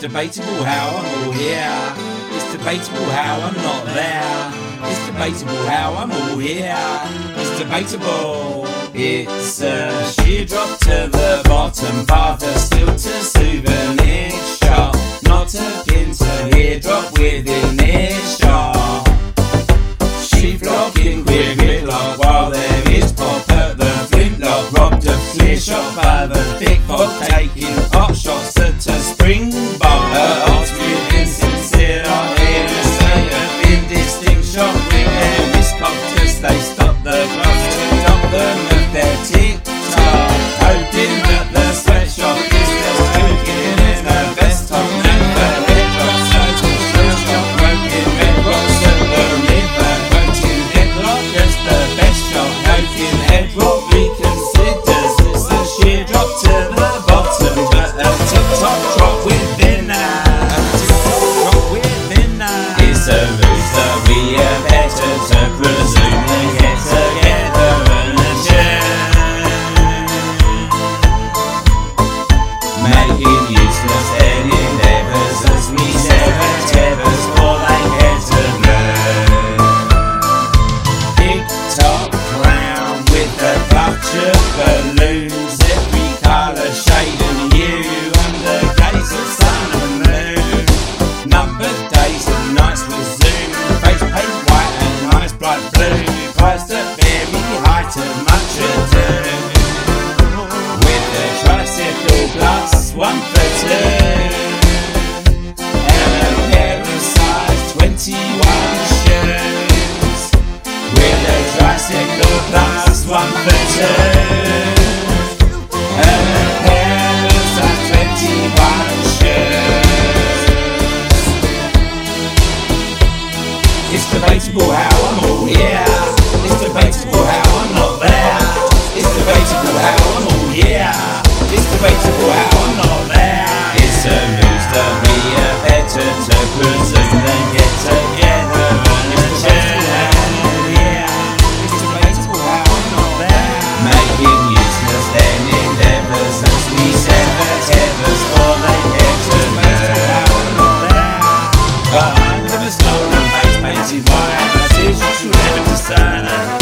debatable how I'm all here. It's debatable how I'm not there. It's debatable how I'm all here. It's debatable. It's a sheer drop to the bottom, father still to souvenir shop. Not a pin to here, drop within earshot. Sheep flocking with gridlock while there is pop at the flintlock. Robbed of clear shot by the thick fog, taking hot shots at a springbok. Odds with insincere, not innocent of indistinct shot. With their risk to stay stop the clocks to stop them of their tick-tock. Hoping that the sweatshop is just cooking in a vest top. And the head drops, so to shot, broken red rocks at the river. Quoting headlock as the best shot. Hoping headlock reconsiders. It's a sheer drop to the bottom, but a tick-tock drop within her. It's a ruse that we are better to presume and get together and adjourn, making useless any endeavours as we sever tethers for they get to learn. Big top crown with a clutch of balloons, every colour, shade and hue under gaze of sun and moon. Numbered days and nights resume, face paint white and eyes bright blue. Price to very height of much ado, with a tricycle plus 1 for 2 and a pair of size 21 shoes. With a tricycle plus 1 for 2 and a pair of size 21 shoes. It's debatable how I'm all here. It's debatable how I'm not there. It's debatable how I'm all here. It's debatable how I'm not there. It's a ruse that we are better to presume than get together and adjourn. It's debatable how I'm not there, making useless then endeavours as we sever tethers for they get to learn. But I'm never stolen face painted white, that is what you'll never discern.